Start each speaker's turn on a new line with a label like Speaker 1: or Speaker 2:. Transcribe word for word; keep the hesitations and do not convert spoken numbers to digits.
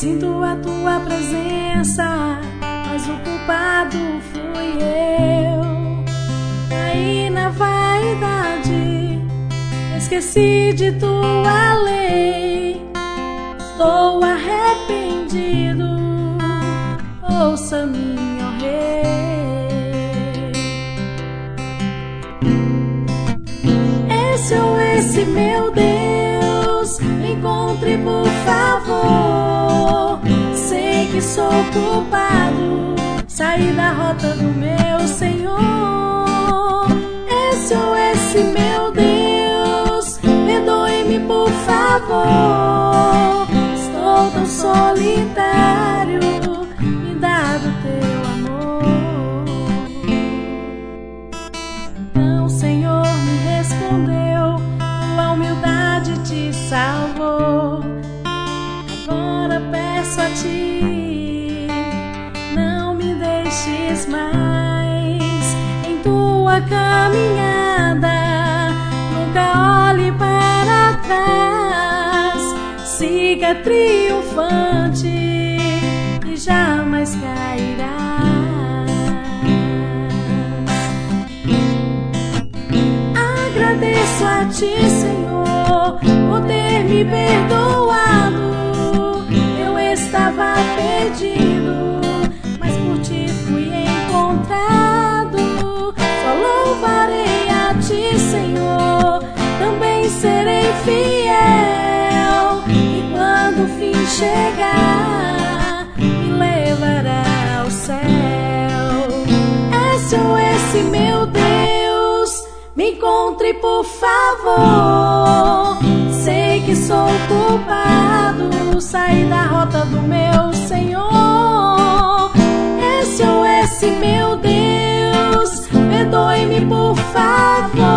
Speaker 1: Sinto a tua presença, mas o culpado fui eu. Caí na vaidade, esqueci de tua lei. Estou arrependido, ouça-me, ó Rei. Esse ou esse meu Deus, me encontre por favor. Sei que sou culpado, saí da rota do meu Senhor. Esse ou esse meu Deus, perdoe-me por favor. Estou tão solitário, me dá do teu amor. Então o Senhor me respondeu, tua humildade te salvou. Agora peço a ti, não me deixes mais em tua caminhada. Nunca olhe para trás, siga triunfante e jamais cairá. Agradeço a ti, Senhor, por ter me perdoado. Eu estava perdido, mas por ti fui encontrado. Só louvarei a ti, Senhor, também serei fiel. E quando o fim chegar, me levará ao céu. Esse ou esse meu Deus, me encontre por favor. Sei que sou culpado, saí da rota do meu Senhor. Esse ou esse meu Deus, perdoe-me por favor.